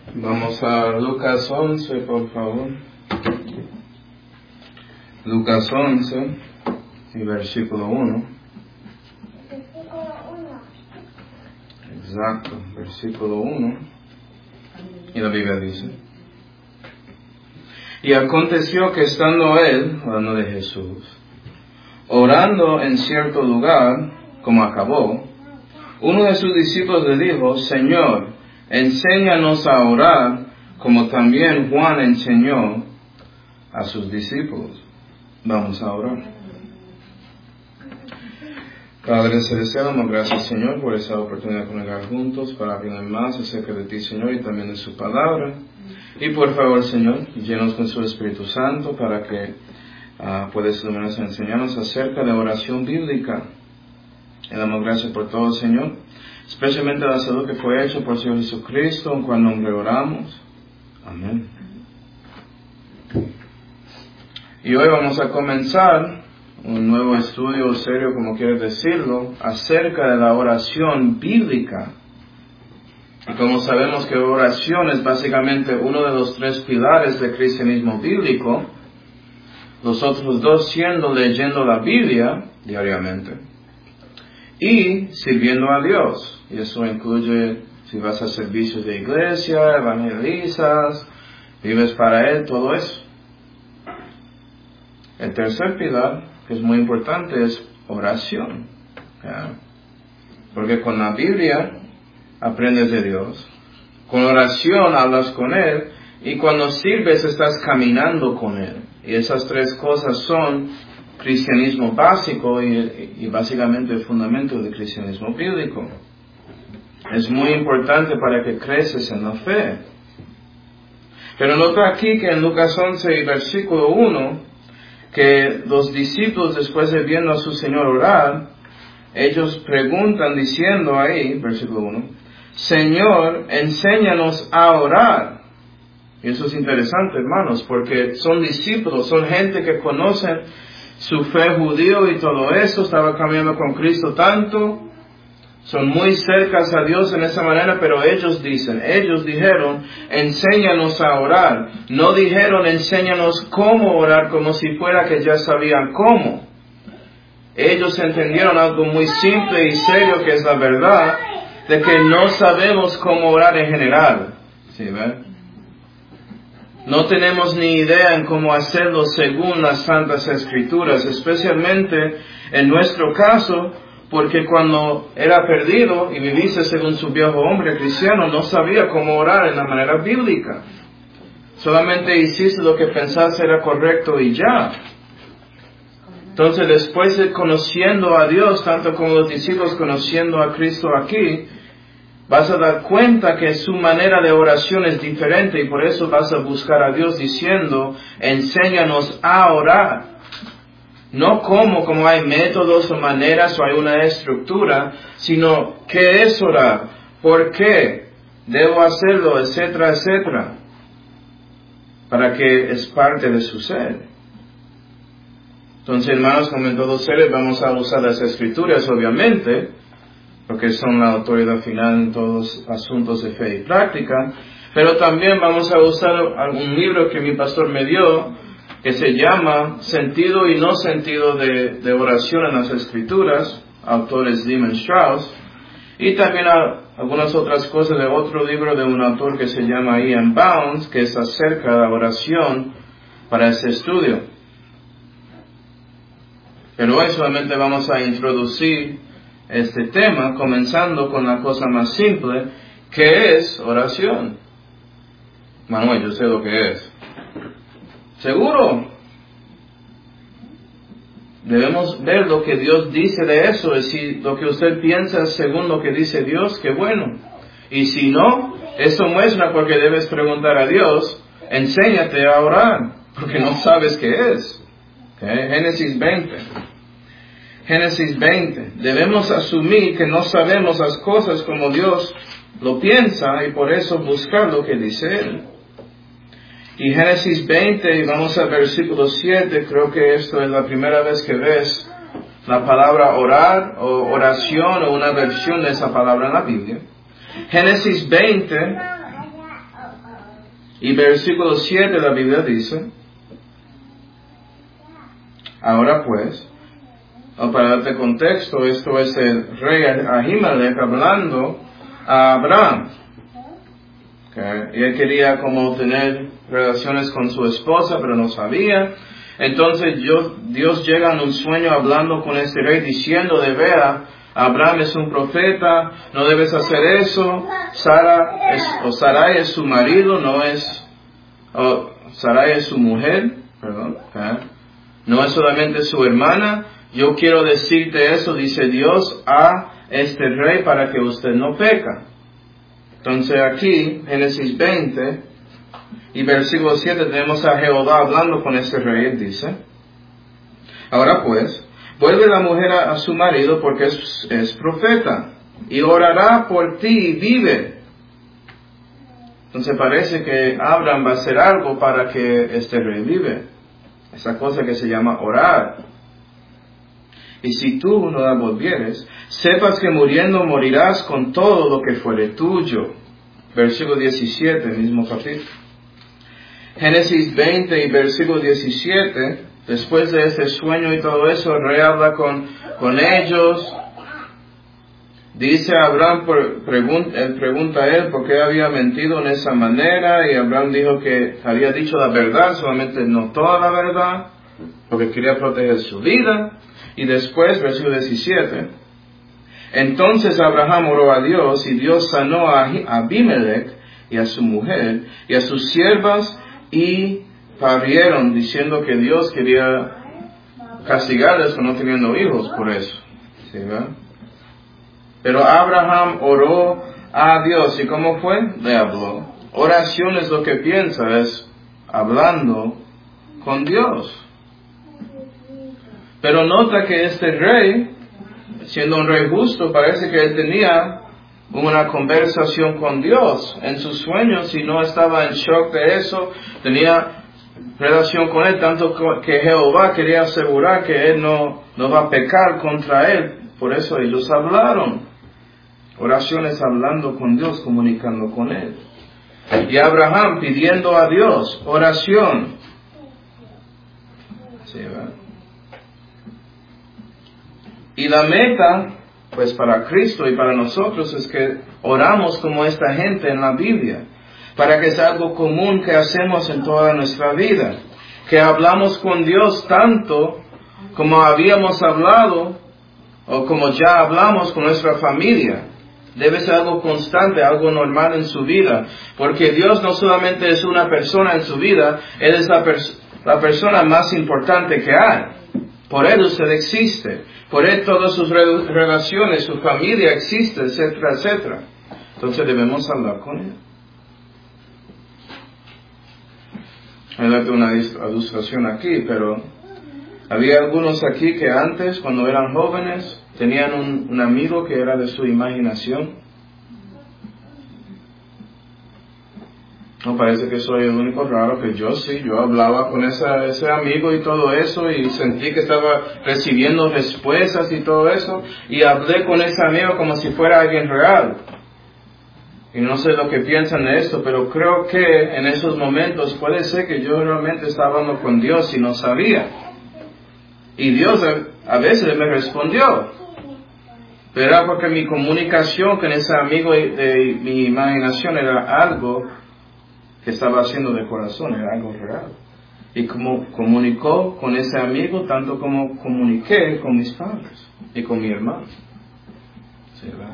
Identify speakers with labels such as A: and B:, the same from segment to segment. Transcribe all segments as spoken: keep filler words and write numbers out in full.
A: Vamos a Lucas once, por favor. Lucas once y versículo uno. Exacto, versículo uno. Y la Biblia dice: Y aconteció que estando él, hablando de Jesús, orando en cierto lugar, como acabó, uno de sus discípulos le dijo: Señor, enséñanos a orar, como también Juan enseñó a sus discípulos. Vamos a orar. Padre Celestial, damos gracias, Señor, por esa oportunidad de conectar juntos para aprender más acerca de ti, Señor, y también de su palabra. Y por favor, Señor, llenos con su Espíritu Santo para que uh, puedas iluminarnos y enseñarnos acerca de oración bíblica. Le damos gracias por todo, Señor, especialmente la salud que fue hecha por el Señor Jesucristo, en cual nombre oramos. Amén. Y hoy vamos a comenzar un nuevo estudio serio, como quieres decirlo, acerca de la oración bíblica. Y como sabemos que oración es básicamente uno de los tres pilares del cristianismo bíblico, los otros dos siendo leyendo la Biblia diariamente y sirviendo a Dios. Y eso incluye si vas a servicios de iglesia, evangelizas, vives para Él, todo eso. El tercer pilar, que es muy importante, es oración. ¿Ya? Porque con la Biblia aprendes de Dios, con oración hablas con Él, y cuando sirves estás caminando con Él. Y esas tres cosas son cristianismo básico y, y básicamente el fundamento del cristianismo bíblico. Es muy importante para que creces en la fe. Pero nota aquí que en Lucas once y versículo uno, que los discípulos, después de viendo a su Señor orar, ellos preguntan diciendo ahí, versículo uno, Señor, enséñanos a orar. Y eso es interesante, hermanos, porque son discípulos, son gente que conocen su fe judío y todo eso, estaba caminando con Cristo tanto, son muy cercas a Dios en esa manera, pero ellos dicen, ellos dijeron, enséñanos a orar. No dijeron, enséñanos cómo orar, como si fuera que ya sabían cómo. Ellos entendieron algo muy simple y serio, que es la verdad, de que no sabemos cómo orar en general. ¿Sí, ven? No tenemos ni idea en cómo hacerlo según las Santas Escrituras, especialmente en nuestro caso, porque cuando era perdido y viviste según su viejo hombre cristiano, no sabía cómo orar en la manera bíblica. Solamente hiciste lo que pensaste era correcto y ya. Entonces, después de conociendo a Dios, tanto como los discípulos conociendo a Cristo aquí, vas a dar cuenta que su manera de oración es diferente y por eso vas a buscar a Dios diciendo, enséñanos a orar. No como, como hay métodos o maneras o hay una estructura, sino qué es orar, por qué debo hacerlo, etcétera, etcétera, para que es parte de su ser. Entonces, hermanos, como en todos seres, vamos a usar las escrituras, obviamente, porque son la autoridad final en todos los asuntos de fe y práctica, pero también vamos a usar algún libro que mi pastor me dio, que se llama Sentido y no sentido de, de oración en las Escrituras, autores Lehman Strauss, y también a, algunas otras cosas de otro libro de un autor que se llama Ian Bounds, que es acerca de la oración para ese estudio. Pero hoy solamente vamos a introducir este tema, comenzando con la cosa más simple, que es oración. Manuel, yo sé lo que es. ¿Seguro? Debemos ver lo que Dios dice de eso, y si lo que usted piensa según lo que dice Dios, qué bueno. Y si no, eso muestra porque debes preguntar a Dios, enséñate a orar, porque no sabes qué es. ¿Okay? Génesis veinte. Génesis veinte. Debemos asumir que no sabemos las cosas como Dios lo piensa y por eso buscar lo que dice Él. Y Génesis veinte, y vamos al versículo siete, creo que esto es la primera vez que ves la palabra orar o oración o una versión de esa palabra en la Biblia. Génesis veinte, Y versículo siete la Biblia dice, ahora pues, o para darte contexto, esto es el rey Ahimelech hablando a Abraham. Okay. Y él quería como tener relaciones con su esposa, pero no sabía. Entonces yo, Dios llega en un sueño hablando con este rey, diciendo de veras, Abraham es un profeta, no debes hacer eso. Sara es, o Sarai es su marido, no es, o Sarai es su mujer, perdón, okay. No es solamente su hermana. Yo quiero decirte eso, dice Dios, a este rey para que usted no peca. Entonces aquí, Génesis veinte y versículo siete, tenemos a Jehová hablando con este rey. Él dice, ahora pues, vuelve la mujer a, a su marido porque es, es profeta, y orará por ti y vive. Entonces parece que Abraham va a hacer algo para que este rey vive. Esa cosa que se llama orar. Y si tú no la volvieres, sepas que muriendo morirás con todo lo que fuere tuyo. Versículo diecisiete, mismo capítulo. Génesis veinte y versículo diecisiete, después de este sueño y todo eso, el rey habla con, con ellos. Dice a Abraham, pregunta, él pregunta a él por qué había mentido en esa manera, y Abraham dijo que había dicho la verdad, solamente no toda la verdad, porque quería proteger su vida. Y después, versículo diecisiete, entonces Abraham oró a Dios, y Dios sanó a Abimelech y a su mujer y a sus siervas, y parieron, diciendo que Dios quería castigarles por no teniendo hijos por eso. ¿Sí, verdad? Pero Abraham oró a Dios. ¿Y cómo fue? Le habló. Oración es lo que piensa, es hablando con Dios. Pero nota que este rey, siendo un rey justo, parece que él tenía una conversación con Dios en sus sueños y no estaba en shock de eso. Tenía relación con él, tanto que Jehová quería asegurar que él no, no va a pecar contra él. Por eso ellos hablaron. Oraciones hablando con Dios, comunicando con él. Y Abraham pidiendo a Dios, oración. Sí, ¿verdad? Y la meta, pues para Cristo y para nosotros, es que oramos como esta gente en la Biblia, para que sea algo común que hacemos en toda nuestra vida, que hablamos con Dios tanto como habíamos hablado, o como ya hablamos con nuestra familia. Debe ser algo constante, algo normal en su vida, porque Dios no solamente es una persona en su vida, Él es la, pers- la persona más importante que hay. Por Él usted existe, por Él todas sus re- relaciones, su familia existe, etcétera, etcétera. Entonces debemos hablar con Él. Voy a darte una ilustración aquí, pero había algunos aquí que antes, cuando eran jóvenes, tenían un, un amigo que era de su imaginación. No parece que soy el único raro, que yo sí, yo hablaba con esa, ese amigo y todo eso, y sentí que estaba recibiendo respuestas y todo eso, y hablé con ese amigo como si fuera alguien real. Y no sé lo que piensan de esto, pero creo que en esos momentos puede ser que yo realmente estaba hablando con Dios y no sabía. Y Dios a, a veces me respondió. Pero era porque mi comunicación con ese amigo de, de mi imaginación era algo que estaba haciendo de corazón, era algo real. Y como comunicó con ese amigo, tanto como comuniqué con mis padres y con mi hermano. ¿Sí, verdad?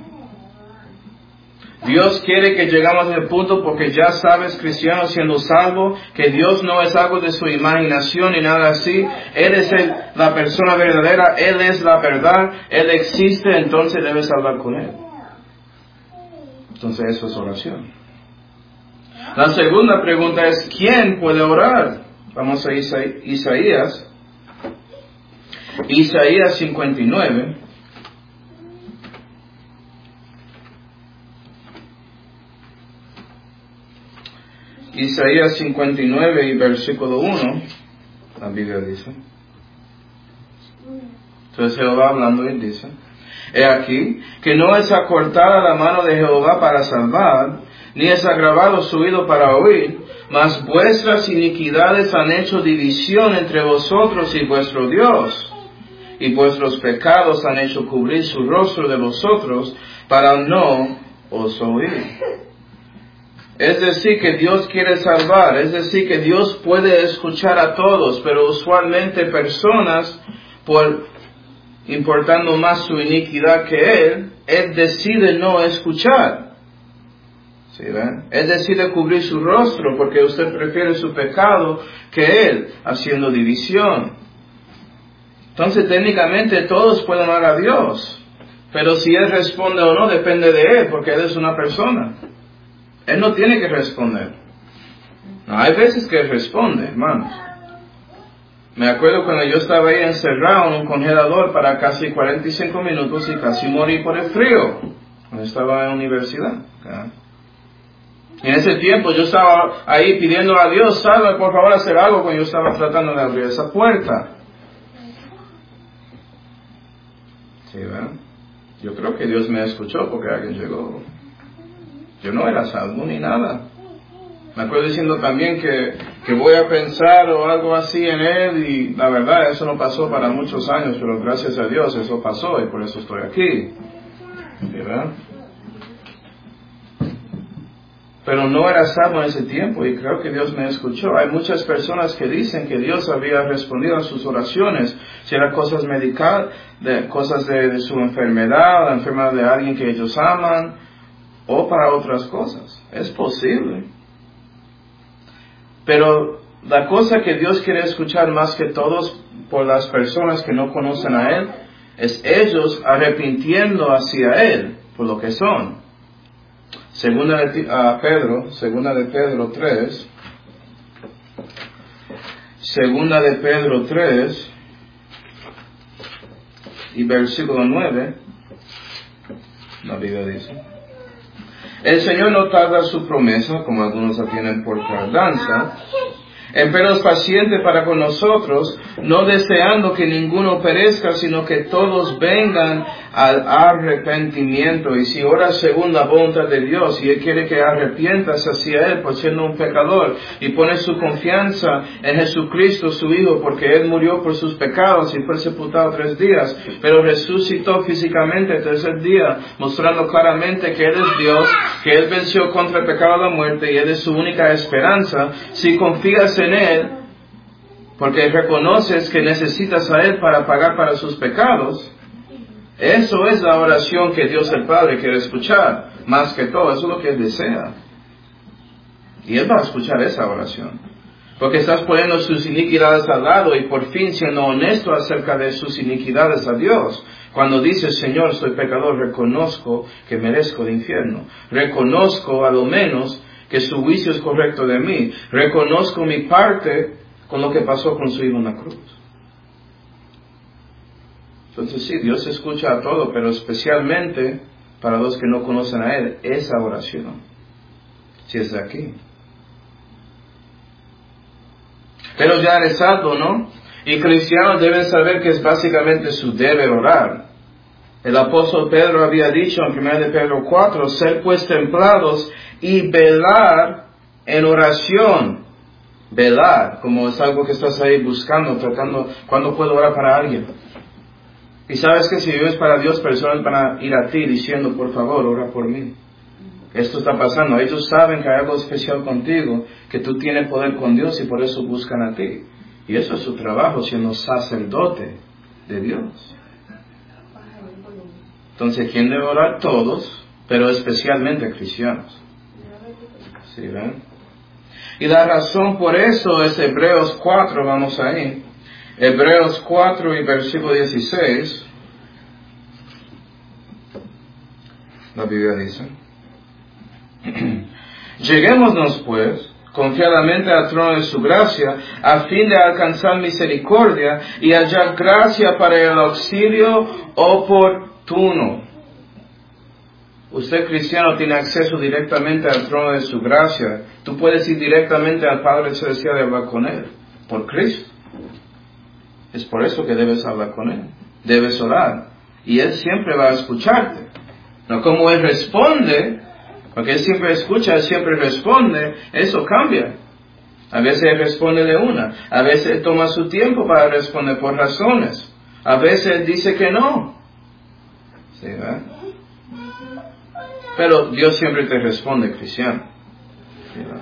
A: Dios quiere que llegamos al punto, porque ya sabes, cristiano siendo salvo, que Dios no es algo de su imaginación ni nada así. Él es el, la persona verdadera, Él es la verdad, Él existe, entonces debes hablar con Él. Entonces eso es oración. La segunda pregunta es, ¿quién puede orar? Vamos a Isa- Isaías. Isaías cincuenta y nueve. Isaías cincuenta y nueve y versículo uno, la Biblia dice. Entonces Jehová hablando y dice, He aquí, que no es acortada la mano de Jehová para salvar, ni es agravado su oído para oír, mas vuestras iniquidades han hecho división entre vosotros y vuestro Dios, y vuestros pecados han hecho cubrir su rostro de vosotros, para no os oír. Es decir, que Dios quiere salvar, es decir, que Dios puede escuchar a todos, pero usualmente personas, por importando más su iniquidad que Él, Él decide no escuchar. ¿Sí ven? Él decide cubrir su rostro porque usted prefiere su pecado que Él, haciendo división. Entonces, técnicamente todos pueden amar a Dios, pero si Él responde o no depende de Él, porque Él es una persona. Él no tiene que responder. No, hay veces que Él responde, hermanos. Me acuerdo cuando yo estaba ahí encerrado en un congelador para casi cuarenta y cinco minutos y casi morí por el frío, cuando estaba en la universidad. ¿Okay? Y en ese tiempo yo estaba ahí pidiendo a Dios, salve por favor hacer algo, cuando yo estaba tratando de abrir esa puerta. ¿Sí, ven? Yo creo que Dios me escuchó porque alguien llegó. Yo no era salvo ni nada. Me acuerdo diciendo también que, que voy a pensar o algo así en Él, y la verdad eso no pasó para muchos años, pero gracias a Dios eso pasó y por eso estoy aquí. ¿Verdad? Pero no era salvo en ese tiempo y creo que Dios me escuchó. Hay muchas personas que dicen que Dios había respondido a sus oraciones, si eran cosas médicas, de, cosas de, de su enfermedad, la enfermedad de alguien que ellos aman, o para otras cosas. Es posible. Pero la cosa que Dios quiere escuchar más que todos por las personas que no conocen a Él, es ellos arrepintiendo hacia Él por lo que son. Segunda de uh, Pedro, segunda de Pedro tres, segunda de Pedro tres, y versículo nueve, la Biblia dice: el Señor no tarda su promesa, como algunos la tienen por tardanza, empero es paciente para con nosotros, no deseando que ninguno perezca, sino que todos vengan al arrepentimiento. Y si ora según la voluntad de Dios, y Él quiere que arrepientas hacia Él por siendo un pecador, y pone su confianza en Jesucristo su Hijo, porque Él murió por sus pecados y fue sepultado tres días, pero resucitó físicamente el tercer día, mostrando claramente que Él es Dios, que Él venció contra el pecado y la muerte, y Él es su única esperanza. Si confías en Él, porque reconoces que necesitas a Él para pagar para sus pecados, eso es la oración que Dios el Padre quiere escuchar, más que todo, eso es lo que Él desea. Y Él va a escuchar esa oración, porque estás poniendo sus iniquidades al lado y por fin siendo honesto acerca de sus iniquidades a Dios. Cuando dices, Señor, soy pecador, reconozco que merezco el infierno, reconozco a lo menos que su juicio es correcto de mí, reconozco mi parte con lo que pasó con su Hijo en la cruz. Entonces sí, Dios escucha a todo, pero especialmente para los que no conocen a Él, esa oración, si es de aquí. Pero ya eres salvo, ¿no? Y cristianos deben saber que es básicamente su deber orar. El apóstol Pedro había dicho en primera de Pedro cuatro, ser pues templados y velar en oración. Velar, como es algo que estás ahí buscando, tratando, ¿cuándo puedo orar para alguien? Y sabes que si vives para Dios, personas van a ir a ti diciendo, por favor, ora por mí. Esto está pasando. Ellos saben que hay algo especial contigo, que tú tienes poder con Dios y por eso buscan a ti. Y eso es su trabajo, siendo sacerdote de Dios. Entonces, ¿quién debe orar? Todos, pero especialmente cristianos. ¿Sí ven? Y la razón por eso es Hebreos cuatro, vamos ahí. Hebreos cuatro y versículo dieciséis. La Biblia dice: lleguémonos pues confiadamente al trono de su gracia, a fin de alcanzar misericordia y hallar gracia para el auxilio oportuno. Usted cristiano tiene acceso directamente al trono de su gracia. Tú puedes ir directamente al Padre Celestial y hablar con Él, por Cristo. Es por eso que debes hablar con Él. Debes orar. y Él siempre va a escucharte. No como Él responde, porque Él siempre escucha, Él siempre responde, eso cambia. A veces Él responde de una, a veces Él toma su tiempo para responder por razones, a veces Él dice que no. ¿Sí, ¿verdad? Pero Dios siempre te responde, cristiano. ¿Sí, ¿verdad?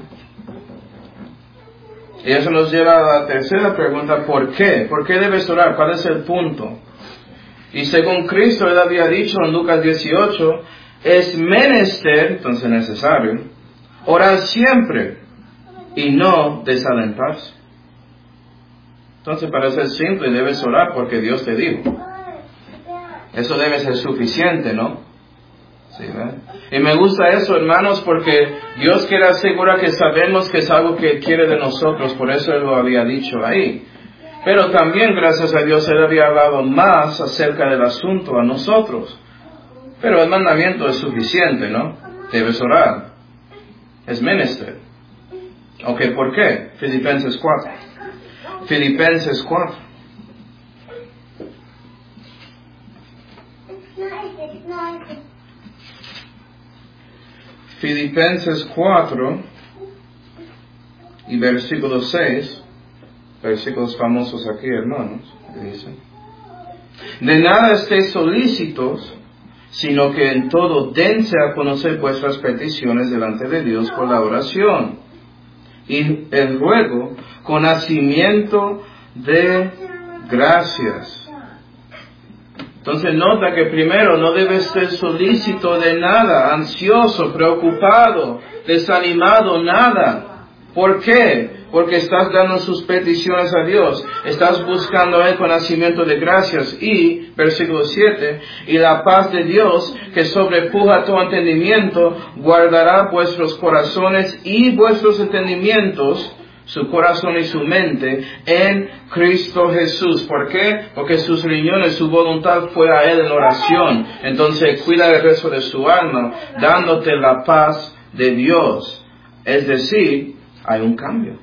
A: Y eso nos lleva a la tercera pregunta, ¿por qué? ¿Por qué debes orar? ¿Cuál es el punto? Y según Cristo, Él había dicho en Lucas dieciocho, es menester, entonces necesario, orar siempre y no desalentarse. Entonces, para ser simple, debes orar porque Dios te dijo. Eso debe ser suficiente, ¿no? Sí, ¿verdad? Y me gusta eso, hermanos, porque Dios quiere asegurar que sabemos que es algo que quiere de nosotros, por eso Él lo había dicho ahí. Pero también, gracias a Dios, Él había hablado más acerca del asunto a nosotros. Pero el mandamiento es suficiente, ¿no? Debes orar. Es menester. Ok, ¿por qué? Filipenses cuatro. Filipenses cuatro. Filipenses cuatro y versículo seis, versículos famosos aquí, hermanos, dice: de nada estéis solícitos, sino que en todo dense a conocer vuestras peticiones delante de Dios por la oración y el ruego con hacimiento de gracias. Entonces nota que primero no debes ser solícito de nada, ansioso, preocupado, desanimado, nada. ¿Por qué? Porque estás dando sus peticiones a Dios, estás buscando a Él con hacimiento de gracias. Y, versículo siete, y la paz de Dios, que sobrepuja todo entendimiento, guardará vuestros corazones y vuestros entendimientos, su corazón y su mente, en Cristo Jesús. ¿Por qué? Porque sus riñones, su voluntad fue a Él en oración. Entonces cuida el resto de su alma, dándote la paz de Dios. Es decir, hay un cambio.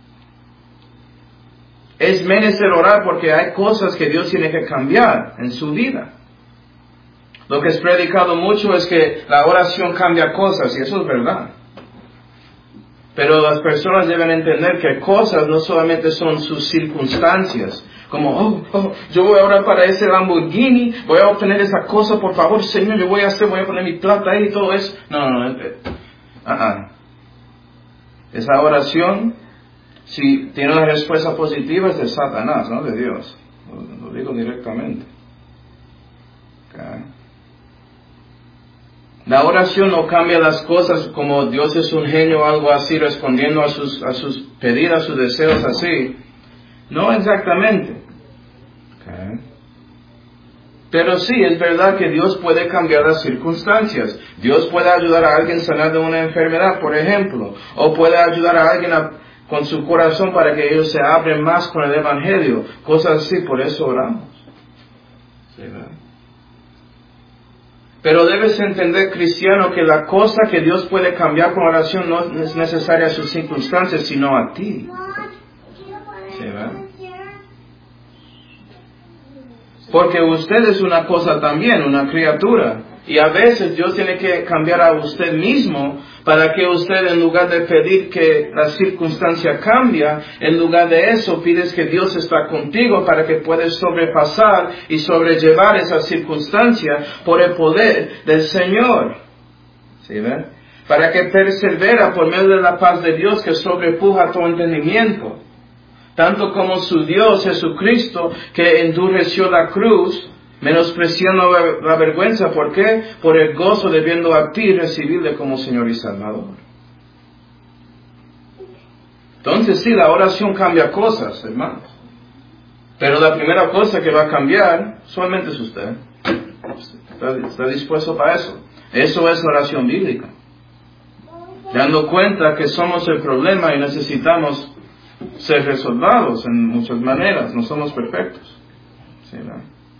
A: Es menester orar porque hay cosas que Dios tiene que cambiar en su vida. Lo que es predicado mucho es que la oración cambia cosas, y eso es verdad. Pero las personas deben entender que cosas no solamente son sus circunstancias. Como, oh, oh, yo voy a orar para ese Lamborghini, voy a obtener esa cosa, por favor, Señor, yo voy a hacer, voy a poner mi plata ahí y todo eso. No, no, no. Uh-uh. Esa oración, si tiene una respuesta positiva, es de Satanás, no de Dios. Lo, lo digo directamente. Okay. La oración no cambia las cosas como Dios es un genio o algo así, respondiendo a sus, a sus pedidos, a sus deseos así. No exactamente. Okay. Pero sí, es verdad que Dios puede cambiar las circunstancias. Dios puede ayudar a alguien a sanar de una enfermedad, por ejemplo. O puede ayudar a alguien a, con su corazón para que ellos se abren más con el Evangelio. Cosas así, por eso oramos. ¿Sí, verdad? Pero debes entender, cristiano, que la cosa que Dios puede cambiar con oración no es necesaria a sus circunstancias, sino a ti. ¿Sí, verdad? Porque usted es una cosa también, una criatura. Y a veces Dios tiene que cambiar a usted mismo para que usted, en lugar de pedir que la circunstancia cambie, en lugar de eso pides que Dios está contigo para que puedas sobrepasar y sobrellevar esa circunstancia por el poder del Señor. ¿Sí ven? Para que persevera por medio de la paz de Dios que sobrepuja todo entendimiento. Tanto como su Dios Jesucristo, que endureció la cruz, menospreciando la, la vergüenza. ¿Por qué? Por el gozo de viendo a ti y recibirle como Señor y Salvador. Entonces sí, la oración cambia cosas, hermanos. Pero la primera cosa que va a cambiar solamente es usted. ¿Está, está dispuesto para eso? Eso es oración bíblica. Dando cuenta que somos el problema y necesitamos ser resolvados en muchas maneras. No somos perfectos. ¿Sí, no?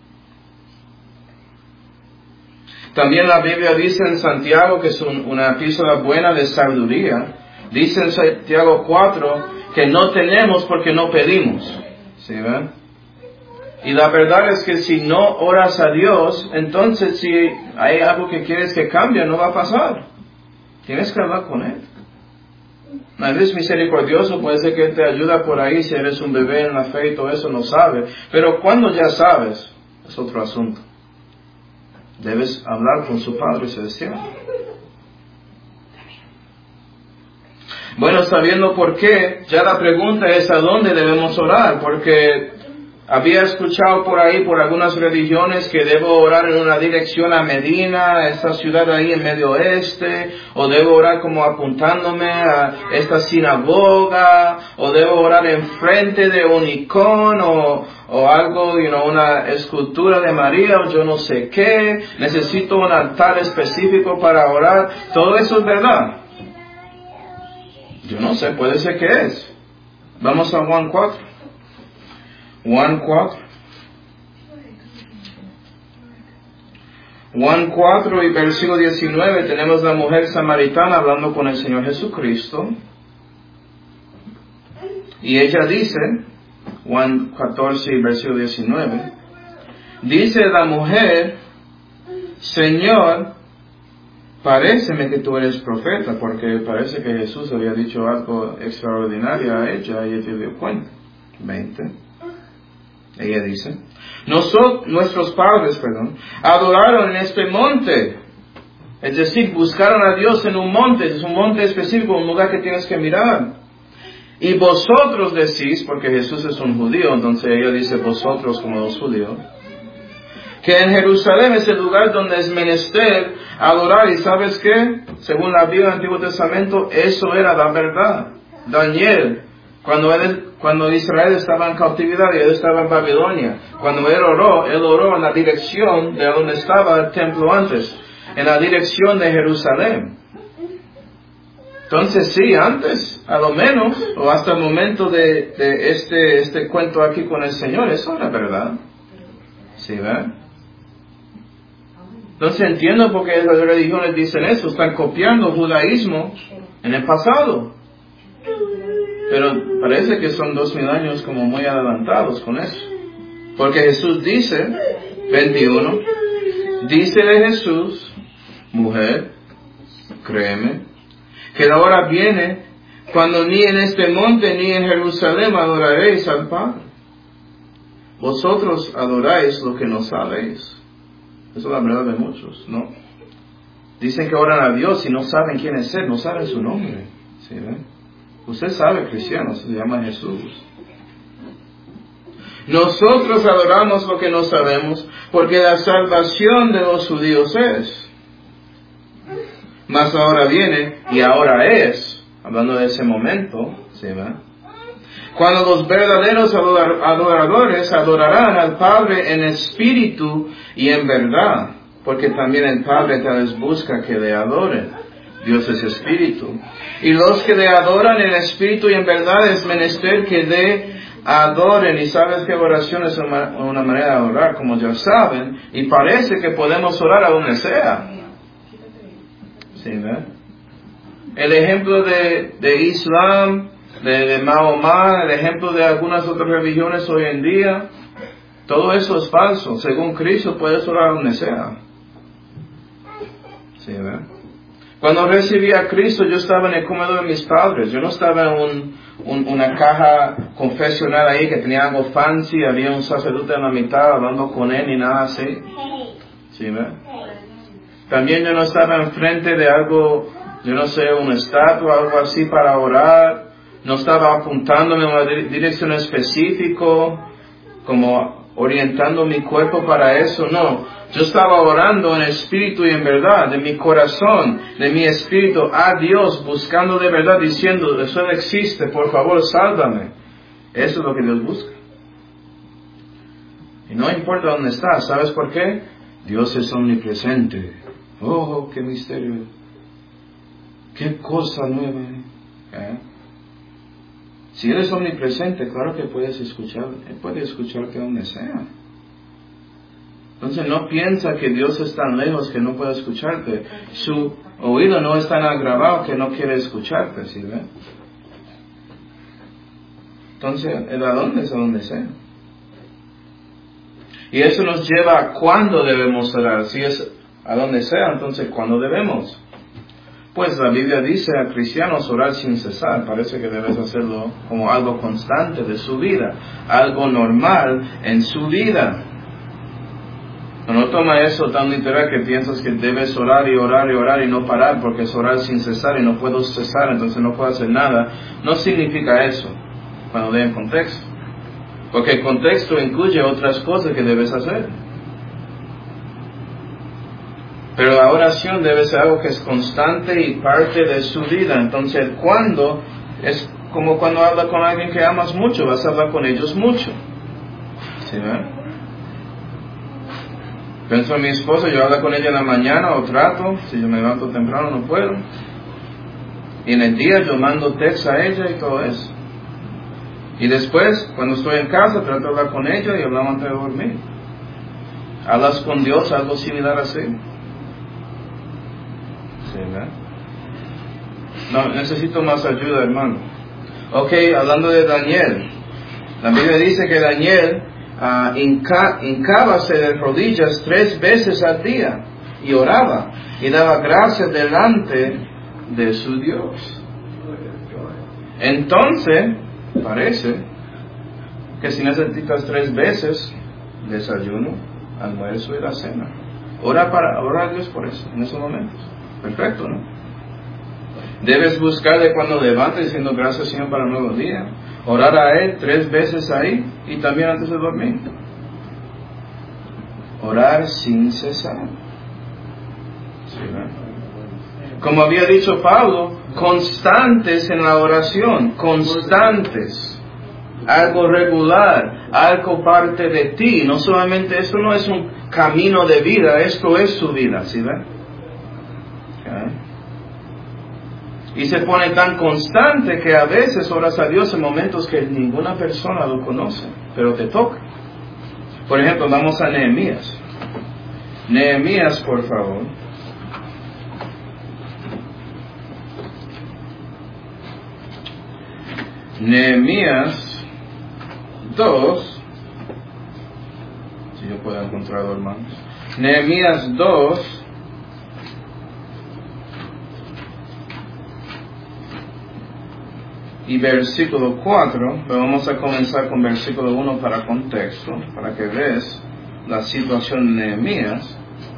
A: También la Biblia dice en Santiago, que es un, una epístola buena de sabiduría, dice en Santiago cuatro que no tenemos porque no pedimos. ¿Sí ven? Y la verdad es que si no oras a Dios, entonces si hay algo que quieres que cambie, no va a pasar. Tienes que hablar con Él. No eres misericordioso, puede ser que Él te ayuda por ahí, si eres un bebé en la fe y todo eso, no sabes. Pero cuando ya sabes, es otro asunto. Debes hablar con su Padre Celestial. Bueno, sabiendo por qué, ya la pregunta es a dónde debemos orar, porque había escuchado por ahí, por algunas religiones, que debo orar en una dirección a Medina, esta ciudad ahí en Medio Oeste, o debo orar como apuntándome a esta sinagoga, o debo orar enfrente de un icono, o, o algo, you know, una escultura de María, o yo no sé qué, necesito un altar específico para orar. Todo eso es verdad. Yo no sé, puede ser que es. Vamos a Juan cuatro. Juan cuatro. Juan cuatro y versículo diecinueve, tenemos la mujer samaritana hablando con el Señor Jesucristo. Y ella dice, Juan catorce y versículo diecinueve, dice la mujer, Señor, paréceme que tú eres profeta, porque parece que Jesús había dicho algo extraordinario a ella y ella se dio cuenta. veinte. Ella dice, Nosotros, nuestros padres, perdón, adoraron en este monte. Es decir, buscaron a Dios en un monte, es un monte específico, un lugar que tienes que mirar. Y vosotros decís, porque Jesús es un judío, entonces ella dice vosotros como los judíos, que en Jerusalén es el lugar donde es menester adorar. ¿Y sabes qué? Según la Biblia del Antiguo Testamento, eso era la verdad. Daniel, cuando, él, cuando Israel estaba en cautividad y él estaba en Babilonia, cuando él oró, él oró en la dirección de donde estaba el templo antes, en la dirección de Jerusalén. Entonces sí, antes, a lo menos, o hasta el momento de, de este, este cuento aquí con el Señor, eso era verdad. ¿Sí, verdad? Entonces entiendo por qué las religiones dicen eso, están copiando judaísmo en el pasado. Pero parece que son dos mil años como muy adelantados con eso. Porque Jesús dice, veintiuno, dice de Jesús, mujer, créeme, que la hora viene cuando ni en este monte ni en Jerusalén adoraréis al Padre. Vosotros adoráis lo que no sabéis. Eso es la verdad de muchos, ¿no? Dicen que oran a Dios y no saben quién es Él, no saben su nombre. ¿Sí, ven? Usted sabe, cristiano, se llama Jesús. Nosotros adoramos lo que no sabemos, porque la salvación de los judíos es. Mas ahora viene, y ahora es, hablando de ese momento, ¿sí, ven? Cuando los verdaderos adoradores adorarán al Padre en espíritu y en verdad, porque también el Padre tal vez busca que le adoren. Dios es espíritu. Y los que le adoran en espíritu y en verdad es menester que le adoren. Y sabes que oración es una, una manera de orar, como ya saben, y parece que podemos orar a donde sea. ¿Sí, ¿verdad? El ejemplo de, de Islam, de, de Mahoma, el ejemplo de algunas otras religiones hoy en día, todo eso es falso. Según Cristo puedes orar donde sea. ¿Sí, ¿verdad? Cuando recibí a Cristo yo estaba en el comedor de mis padres. Yo no estaba en un, un, una caja confesional ahí que tenía algo fancy, había un sacerdote en la mitad hablando con él ni nada así. ¿Sí, ¿verdad? También yo no estaba enfrente de algo, yo no sé, una estatua, algo así para orar. No estaba apuntándome en una dirección específica, como orientando mi cuerpo para eso, no. Yo estaba orando en espíritu y en verdad, de mi corazón, de mi espíritu, a Dios, buscando de verdad, diciendo, eso no existe, por favor, sálvame. Eso es lo que Dios busca. Y no importa dónde estás, ¿sabes por qué? Dios es omnipresente. Oh, qué misterio. Qué cosa nueva. ¿Eh? Si Él es omnipresente, claro que puedes escuchar, Él puede escucharte donde sea. Entonces no piensa que Dios es tan lejos que no puede escucharte. Su oído no es tan agravado que no quiere escucharte, ¿sí ve? Entonces, ¿el a dónde es a donde sea? Y eso nos lleva a cuándo debemos orar. Si es a donde sea, entonces ¿cuándo debemos? Pues la Biblia dice a cristianos orar sin cesar. Parece que debes hacerlo como algo constante de su vida, algo normal en su vida. No toma eso tan literal que piensas que debes orar y orar y orar y no parar, porque es orar sin cesar y no puedo cesar, entonces no puedo hacer nada. No significa eso cuando leen contexto, porque el contexto incluye otras cosas que debes hacer. Pero la oración debe ser algo que es constante y parte de su vida. Entonces, ¿cuándo? Es como cuando hablas con alguien que amas mucho, vas a hablar con ellos mucho. ¿Sí, ven? Pienso en mi esposa, yo hablo con ella en la mañana o trato, si yo me levanto temprano no puedo. Y en el día yo mando texto a ella y todo eso. Y después, cuando estoy en casa, trato de hablar con ella y hablamos antes de dormir. ¿Hablas con Dios algo similar así? Sí, ¿verdad? No, necesito más ayuda, hermano. Ok, hablando de Daniel. La Biblia dice que Daniel uh, hinca, hincábase de rodillas tres veces al día y oraba y daba gracias delante de su Dios. Entonces, parece que si necesitas tres veces desayuno, almuerzo y la cena, ora para orar a Dios por eso en esos momentos. Perfecto, ¿no? Debes buscarle cuando levantes diciendo gracias Señor para el nuevo día, orar a Él tres veces ahí y también antes de dormir. Orar sin cesar. ¿Sí, ¿no? Como había dicho Pablo, constantes en la oración, constantes. Algo regular, algo parte de ti. No solamente, esto no es un camino de vida, esto es su vida, ¿sí ven? Okay. Y se pone tan constante que a veces oras a Dios en momentos que ninguna persona lo conoce, pero te toca. Por ejemplo, vamos a Nehemías. Nehemías, por favor. Nehemías dos, si yo puedo encontrarlo, hermanos. Nehemías dos, y versículo cuatro, pero vamos a comenzar con versículo uno para contexto, para que veas la situación de Nehemías.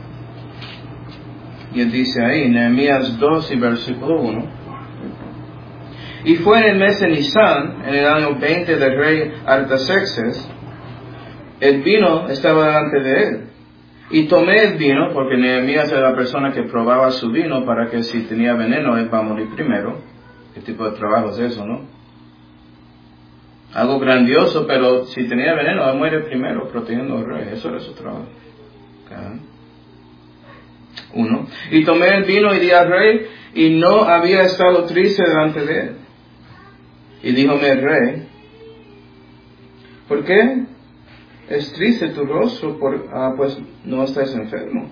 A: Y él dice ahí, Nehemías dos y versículo uno. Y fue en el mes de Nisan, en el año veinte del rey Artaxerxes, el vino estaba delante de él. Y tomé el vino, porque Nehemías era la persona que probaba su vino para que si tenía veneno él va a morir primero. ¿Qué tipo de trabajo es eso, no? Algo grandioso, pero si tenía veneno él muere primero, protegiendo al rey. Eso era su trabajo. Okay. Uno. Y tomé el vino y di al rey, y no había estado triste delante de él. Y díjome el rey, ¿por qué es triste tu rostro? Por, ah, pues no estás enfermo.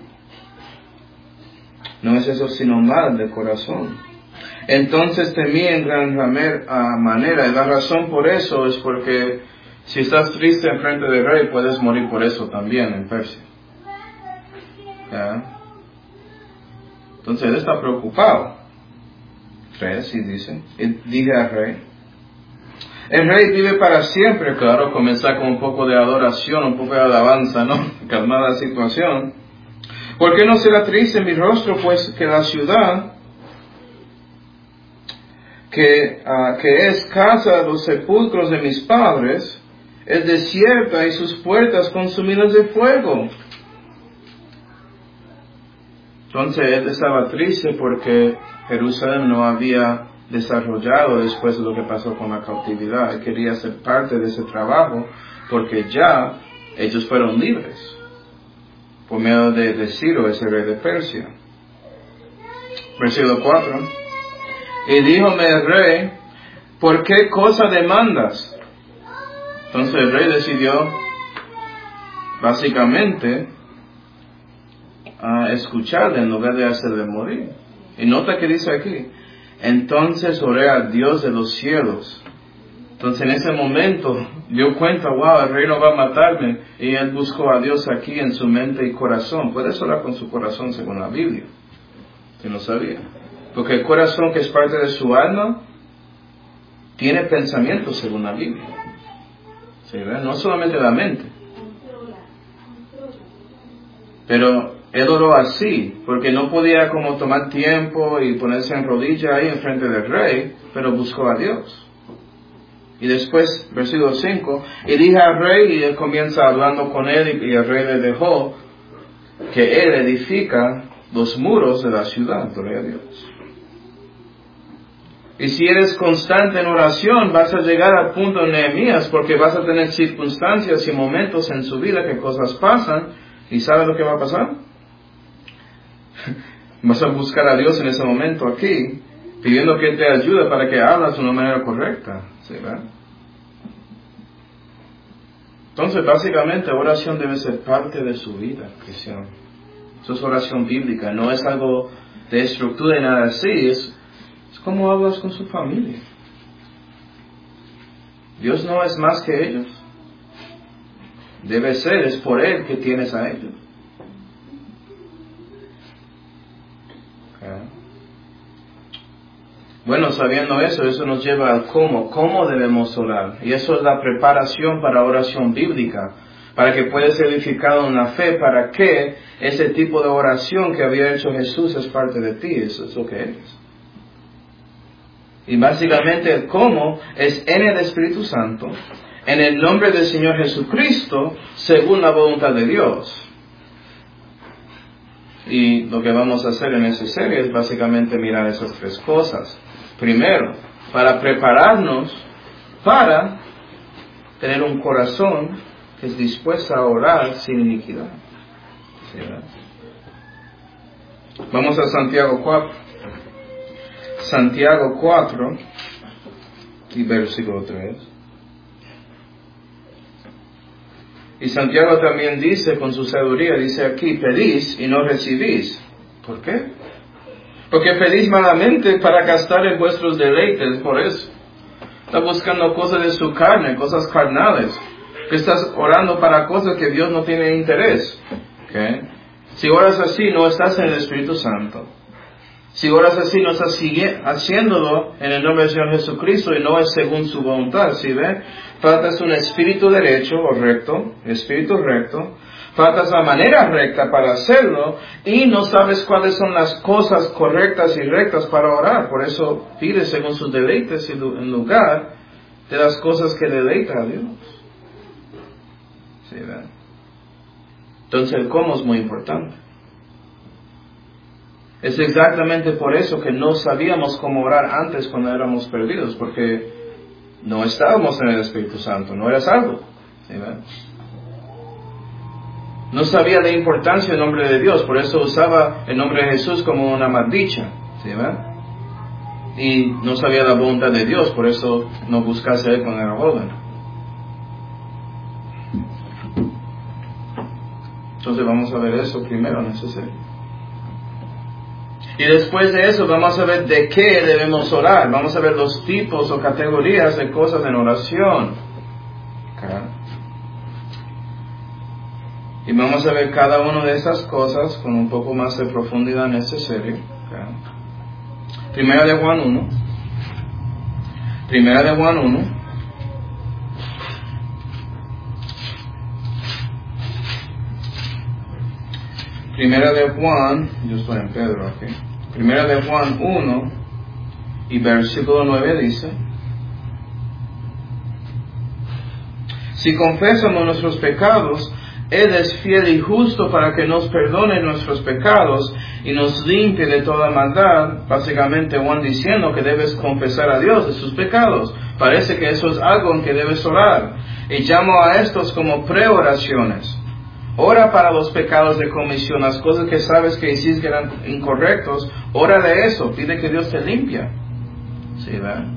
A: No es eso sino mal de corazón. Entonces temí en gran ramer, uh, manera, y la razón por eso es porque si estás triste en frente del rey, puedes morir por eso también en Persia. ¿Ya? Entonces él está preocupado. Tres, y dice, y dije al rey, el rey vive para siempre. Claro, comenzar con un poco de adoración, un poco de alabanza, ¿no? Calmar la situación. ¿Por qué no será triste mi rostro? Pues que la ciudad, que, uh, que es casa de los sepulcros de mis padres, es desierta y sus puertas consumidas de fuego. Entonces él estaba triste porque Jerusalén no había desarrollado después de lo que pasó con la cautividad. Él quería ser parte de ese trabajo porque ya ellos fueron libres por medio de, de Ciro, ese rey de Persia. Versículo cuatro. Y díjome el rey, ¿por qué cosa demandas? Entonces el rey decidió básicamente a escucharle en lugar de hacerle morir. Y nota que dice aquí, entonces oré al Dios de los cielos Entonces en ese momento dio cuenta, wow, el rey no va a matarme. Y él buscó a Dios aquí en su mente y corazón. Puedes orar con su corazón según la Biblia. Si no sabía. Porque el corazón, que es parte de su alma, tiene pensamientos según la Biblia. ¿Sí, verdad? No solamente la mente. Pero él oró así, porque no podía como tomar tiempo y ponerse en rodilla ahí enfrente del rey, pero buscó a Dios. Y después, versículo cinco, y dije al rey, y él comienza hablando con él, y el rey le dejó que él edifica los muros de la ciudad, gloria a Dios. Y si eres constante en oración, vas a llegar al punto de Nehemías, porque vas a tener circunstancias y momentos en su vida que cosas pasan, y ¿sabes lo que va a pasar? Vas a buscar a Dios en ese momento aquí, pidiendo que te ayude para que hablas de una manera correcta. ¿Sí, verdad? Entonces, básicamente, oración debe ser parte de su vida, cristiano. Eso es oración bíblica, no es algo de estructura y nada así, es, es como hablas con su familia. Dios no es más que ellos. Debe ser, es por Él que tienes a ellos. Okay. Bueno, sabiendo eso, eso nos lleva al cómo, cómo debemos orar. Y eso es la preparación para oración bíblica, para que pueda ser edificado en la fe, para que ese tipo de oración que había hecho Jesús es parte de ti, eso es lo que es. Y básicamente el cómo es en el Espíritu Santo, en el nombre del Señor Jesucristo, según la voluntad de Dios. Y lo que vamos a hacer en esta serie es básicamente mirar esas tres cosas. Primero, para prepararnos para tener un corazón que es dispuesto a orar sin iniquidad. ¿Sí, verdad? Vamos a Santiago cuatro. Santiago cuatro y versículo tres. Y Santiago también dice con su sabiduría, dice aquí, pedís y no recibís. ¿Por qué? Porque pedís malamente para gastar en vuestros deleites, por eso. Está buscando cosas de su carne, cosas carnales. Que estás orando para cosas que Dios no tiene interés. ¿Okay? Si oras así, no estás en el Espíritu Santo. Si oras así, no estás haciéndolo en el nombre del Señor Jesucristo y no es según su voluntad. ¿Sí ve? Faltas un espíritu derecho o recto, espíritu recto. Faltas la manera recta para hacerlo y no sabes cuáles son las cosas correctas y rectas para orar. Por eso pides según sus deleites en lugar de las cosas que deleita a Dios. ¿Sí ve? Entonces el cómo es muy importante. Es exactamente por eso que no sabíamos cómo orar antes cuando éramos perdidos, porque no estábamos en el Espíritu Santo, no era salvo. ¿Sí, verdad? No sabía la importancia del nombre de Dios, por eso usaba el nombre de Jesús como una maldicha. ¿Sí, verdad? Y no sabía la voluntad de Dios, por eso no buscase a Él cuando era joven. Entonces vamos a ver eso primero en esta serie. Y después de eso vamos a ver de qué debemos orar. Vamos a ver los tipos o categorías de cosas en oración. Okay. Y vamos a ver cada una de esas cosas con un poco más de profundidad en esta serie. Okay. Primera de Juan uno. Primera de Juan uno. Primera de Juan, yo estoy en Pedro aquí. Primera de Juan uno y versículo nueve dice: si confesamos nuestros pecados, Él es fiel y justo para que nos perdone nuestros pecados y nos limpie de toda maldad. Básicamente Juan diciendo que debes confesar a Dios de sus pecados. Parece que eso es algo en que debes orar. Y llamo a estos como preoraciones. Ora para los pecados de comisión, las cosas que sabes que hiciste que eran incorrectos. Ora de eso, pide que Dios te limpie. ¿Sí, verdad?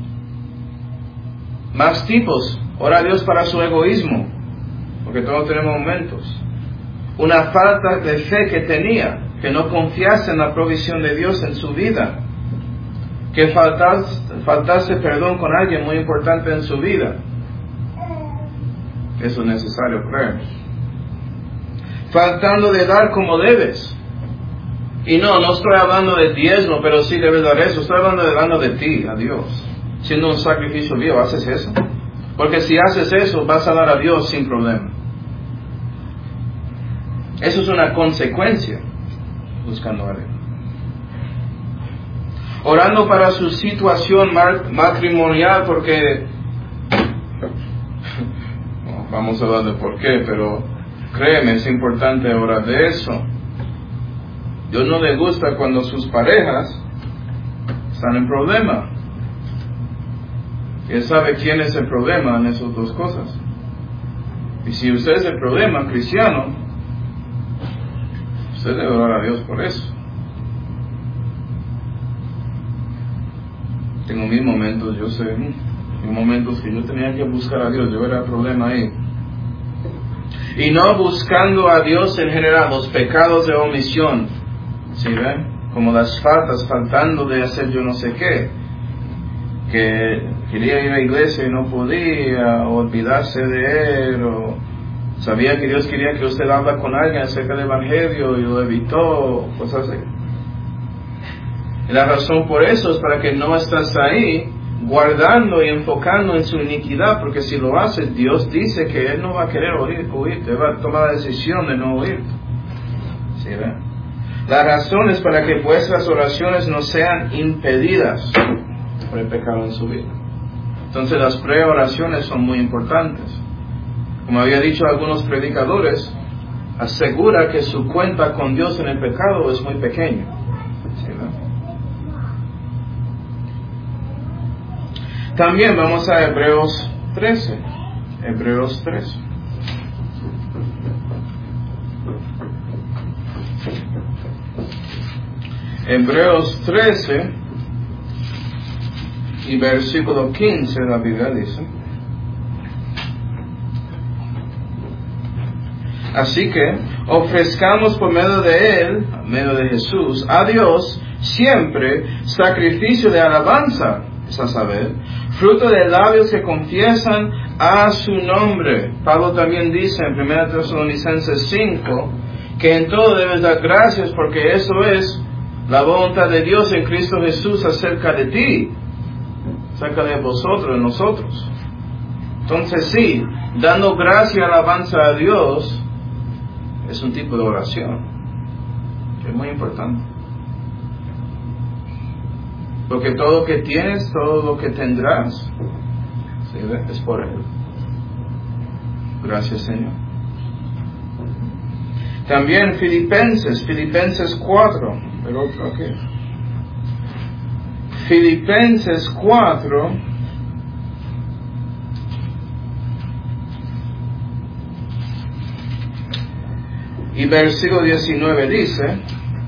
A: Más tipos. Ora a Dios para su egoísmo, porque todos tenemos momentos. Una falta de fe que tenía, que no confiase en la provisión de Dios en su vida, que faltas, faltaste perdón con alguien muy importante en su vida. Eso es necesario creer. Faltando de dar como debes. Y no, no estoy hablando de diezmo, pero sí debes dar eso. Estoy hablando de dando de ti a Dios. Siendo un sacrificio vivo, ¿haces eso? Porque si haces eso, vas a dar a Dios sin problema. Eso es una consecuencia. Buscando a Dios. Orando para su situación matrimonial, porque vamos a hablar de por qué, pero créeme, es importante orar de eso. Dios no le gusta cuando sus parejas están en problema. Él sabe quién es el problema en esas dos cosas. Y si usted es el problema cristiano, usted debe orar a Dios por eso. Tengo mis momentos, yo sé, en momentos que yo tenía que buscar a Dios, yo era el problema ahí. Y no buscando a Dios en general, los pecados de omisión, ¿sí ven? Como las faltas, faltando de hacer yo no sé qué, que quería ir a la iglesia y no podía, o olvidarse de Él, o sabía que Dios quería que usted habla con alguien acerca del Evangelio y lo evitó, cosas así. Y la razón por eso es para que no estás ahí guardando y enfocando en su iniquidad, porque si lo haces, Dios dice que Él no va a querer oír, oírte, va a tomar la decisión de no oírte. ¿Sí ven? La razón es para que vuestras oraciones no sean impedidas por el pecado en su vida. Entonces las pre-oraciones son muy importantes. Como había dicho algunos predicadores, asegura que su cuenta con Dios en el pecado es muy pequeña. ¿Sí ven? También vamos a Hebreos trece. Hebreos trece. Hebreos trece y versículo quince, la Biblia dice: así que ofrezcamos por medio de Él, por medio de Jesús, a Dios siempre sacrificio de alabanza, es a saber, fruto de labios que confiesan a su nombre. Pablo también dice en primera Tesalonicenses cinco que en todo debes dar gracias, porque eso es la voluntad de Dios en Cristo Jesús acerca de ti, acerca de vosotros, de nosotros. Entonces sí, dando gracia y alabanza a Dios es un tipo de oración que es muy importante. Porque todo lo que tienes, todo lo que tendrás, ¿sí? Es por Él. Gracias, Señor. También Filipenses, Filipenses cuatro, el otro aquí. Filipenses cuatro, y versículo diecinueve dice: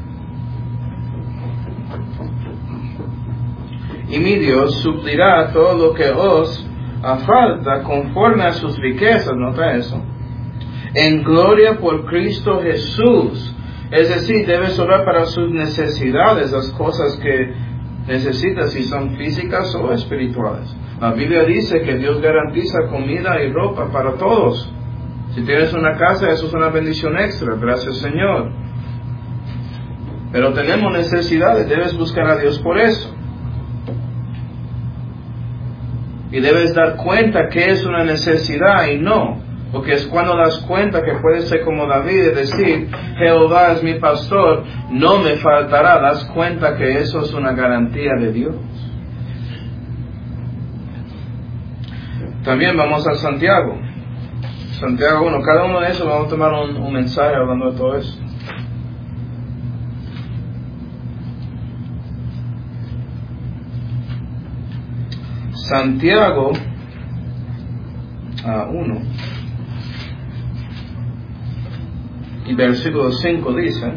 A: y mi Dios suplirá todo lo que os falta conforme a sus riquezas, nota eso, en gloria por Cristo Jesús. Es decir, debes orar para sus necesidades, las cosas que necesitas, si son físicas o espirituales. La Biblia dice que Dios garantiza comida y ropa para todos. Si tienes una casa, eso es una bendición extra, gracias Señor. Pero tenemos necesidades, debes buscar a Dios por eso. Y debes dar cuenta que es una necesidad y no, porque es cuando das cuenta que puedes ser como David y decir: Jehová es mi pastor, no me faltará. Das cuenta que eso es una garantía de Dios. También vamos a Santiago. Santiago uno, cada uno de esos vamos a tomar un, un mensaje hablando de todo eso. Santiago uh, uno y versículo cinco dice: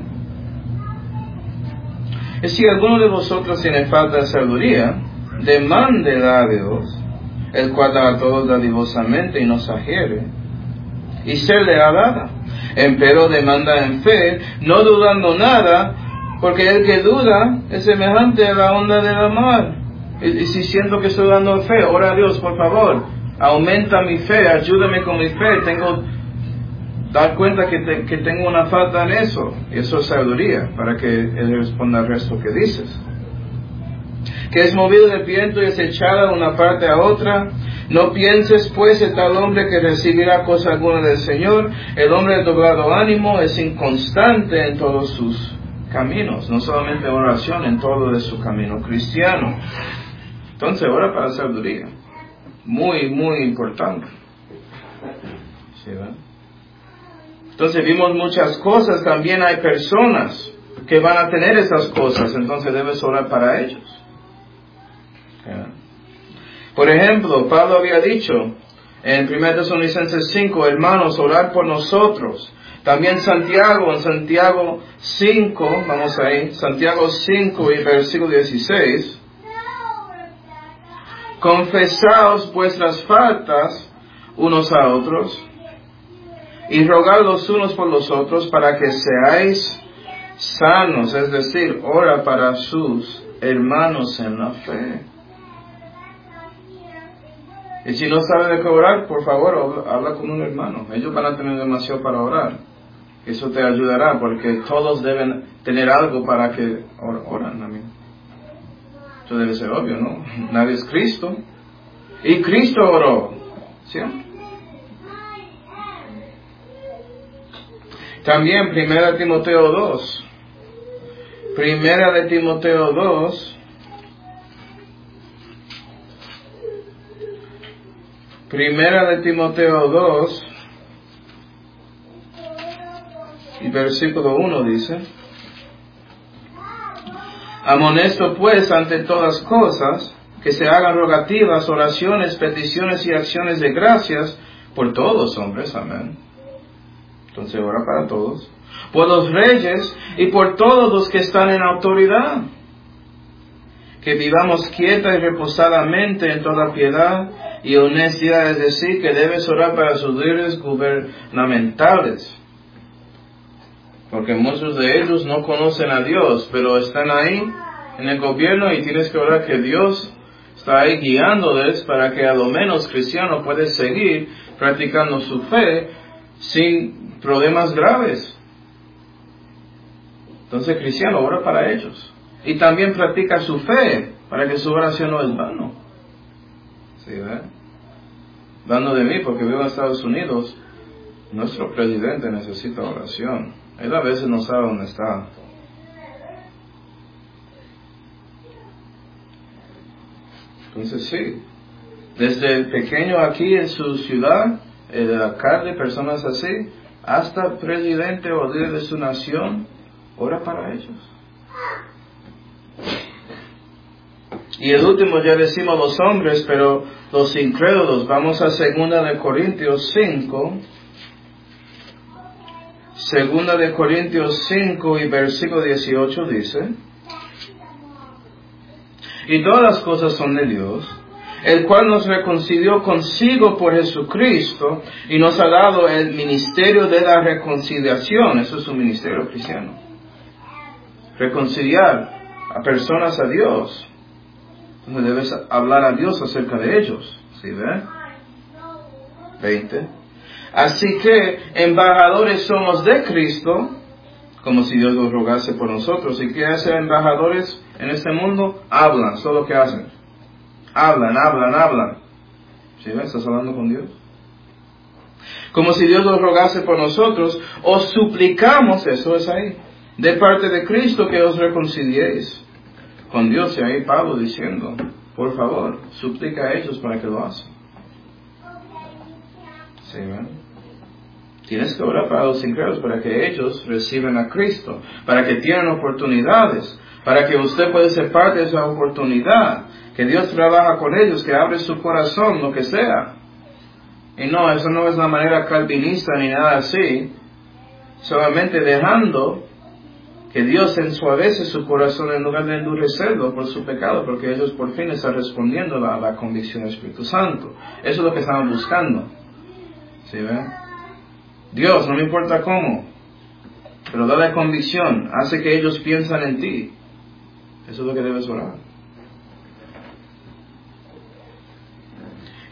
A: y si alguno de vosotros tiene falta de sabiduría, demándela a Dios, el cual da a todos dadivosamente y no exagere, y serle dada. Empero demanda en fe, no dudando nada, porque el que duda es semejante a la onda de la mar, Y, y si siento que estoy dando fe, ora a Dios, por favor, aumenta mi fe, ayúdame con mi fe. Tengo dar cuenta que, te, que tengo una falta en eso. Y eso es sabiduría, para que Él responda al resto que dices. Que es movido de viento y es echada de una parte a otra. No pienses pues en tal hombre que recibirá cosa alguna del Señor. El hombre de doblado ánimo es inconstante en todos sus caminos. No solamente en oración, en todo de su camino cristiano. Entonces, ora para sabiduría. Muy, muy importante. ¿Sí, verdad? Entonces vimos muchas cosas. También hay personas que van a tener esas cosas. Entonces debes orar para ellos. ¿Sí? Por ejemplo, Pablo había dicho en primera Tesalonicenses cinco, hermanos, orar por nosotros. También Santiago, en Santiago cinco, vamos ahí, Santiago cinco y versículo dieciséis. Confesaos vuestras faltas unos a otros y rogad los unos por los otros para que seáis sanos, es decir, ora para sus hermanos en la fe. Y si no sabe de qué orar, por favor, habla con un hermano. Ellos van a tener demasiado para orar. Eso te ayudará, porque todos deben tener algo para que or- oran a mí. Eso debe ser obvio, ¿no? Nadie es Cristo. Y Cristo oró. ¿Sí? También, Primera de Timoteo dos. Primera de Timoteo dos. Primera de Timoteo dos. Y versículo uno dice: amonesto pues ante todas cosas que se hagan rogativas, oraciones, peticiones y acciones de gracias por todos los hombres, amén. Entonces ora para todos, por los reyes y por todos los que están en autoridad, que vivamos quieta y reposadamente en toda piedad y honestidad, es decir, que debes orar para sus líderes gubernamentales, porque muchos de ellos no conocen a Dios, pero están ahí en el gobierno y tienes que orar que Dios está ahí guiándoles para que a lo menos cristiano puede seguir practicando su fe sin problemas graves. Entonces cristiano ora para ellos y también practica su fe para que su oración no es vano. ¿Sí, ve? Hablando de mí, porque vivo en Estados Unidos, nuestro presidente necesita oración. Él a veces no sabe dónde está. Entonces sí, desde el pequeño aquí en su ciudad, el alcalde, personas así, hasta el presidente o líder de su nación, ora para ellos. Y el último ya decimos los hombres, pero los incrédulos. Vamos a segunda de Corintios cinco. Segunda de Corintios cinco y versículo dieciocho dice: y todas las cosas son de Dios, el cual nos reconcilió consigo por Jesucristo y nos ha dado el ministerio de la reconciliación. Eso es un ministerio cristiano. Reconciliar a personas a Dios. Entonces debes hablar a Dios acerca de ellos. ¿Sí ve? veinte. Así que embajadores somos de Cristo, como si Dios los rogase por nosotros. ¿Y qué hacen embajadores en este mundo? Hablan, solo lo que hacen. Hablan, hablan, hablan. ¿Sí ves? ¿Estás hablando con Dios? Como si Dios los rogase por nosotros, os suplicamos, eso es ahí, de parte de Cristo, que os reconciliéis con Dios. Y ahí Pablo diciendo, por favor, suplica a ellos para que lo hagan. ¿Sí ven? Tienes que orar para los incrédulos, para que ellos reciban a Cristo, para que tengan oportunidades, para que usted pueda ser parte de esa oportunidad, que Dios trabaja con ellos, que abre su corazón, lo que sea. Y no, eso no es la manera calvinista ni nada así, solamente dejando que Dios ensuavece su corazón en lugar de endurecerlo por su pecado, porque ellos por fin están respondiendo a la, la convicción del Espíritu Santo. Eso es lo que estaban buscando. ¿Sí ven? Dios, no me importa cómo, pero da la convicción, hace que ellos piensan en ti. Eso es lo que debes orar.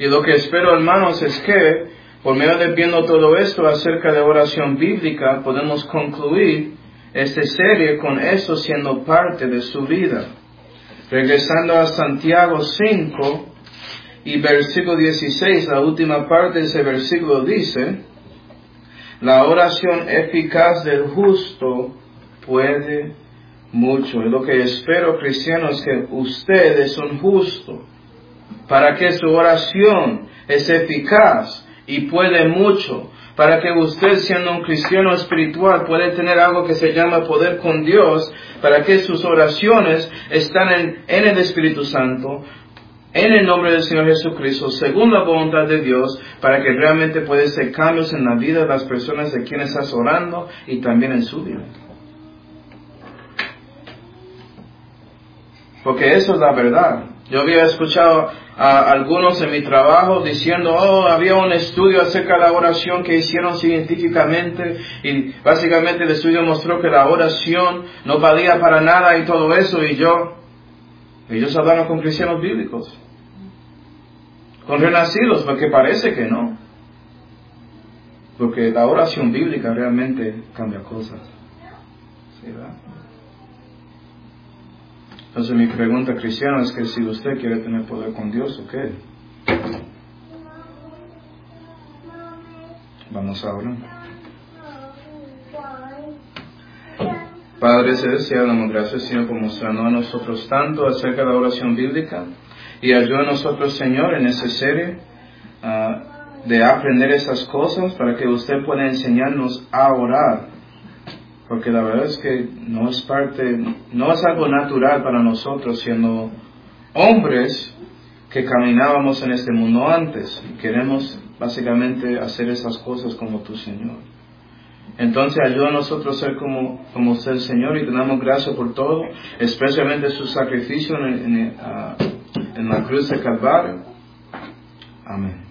A: Y lo que espero, hermanos, es que, por medio de viendo todo esto acerca de oración bíblica, podemos concluir esta serie con eso siendo parte de su vida. Regresando a Santiago cinco y versículo dieciséis, la última parte de ese versículo dice: la oración eficaz del justo puede mucho. Y lo que espero, cristianos, es que usted es un justo, para que su oración es eficaz y puede mucho, para que usted, siendo un cristiano espiritual, puede tener algo que se llama poder con Dios, para que sus oraciones están en, en el Espíritu Santo, en el nombre del Señor Jesucristo, según la voluntad de Dios, para que realmente pueda hacer cambios en la vida de las personas de quienes estás orando y también en su vida. Porque eso es la verdad. Yo había escuchado a algunos en mi trabajo diciendo, oh, había un estudio acerca de la oración que hicieron científicamente y básicamente el estudio mostró que la oración no valía para nada y todo eso, y yo, ellos hablaron con cristianos bíblicos, con renacidos, porque parece que no. Porque la oración bíblica realmente cambia cosas. ¿Sí, verdad? Entonces mi pregunta, cristiana, es que si usted quiere tener poder con Dios, ¿o qué? Vamos a orar. Padre celestial, damos gracias, Señor, por mostrarnos a nosotros tanto acerca de la oración bíblica, y ayuda a nosotros, Señor, en esa serie uh, de aprender esas cosas para que usted pueda enseñarnos a orar. Porque la verdad es que no es parte, no es algo natural para nosotros, siendo hombres que caminábamos en este mundo antes. Y queremos básicamente hacer esas cosas como tu Señor. Entonces ayuda a nosotros a ser como, como usted, Señor, y te damos gracias por todo, especialmente su sacrificio en, en, uh, en la cruz de Calvario. Amén.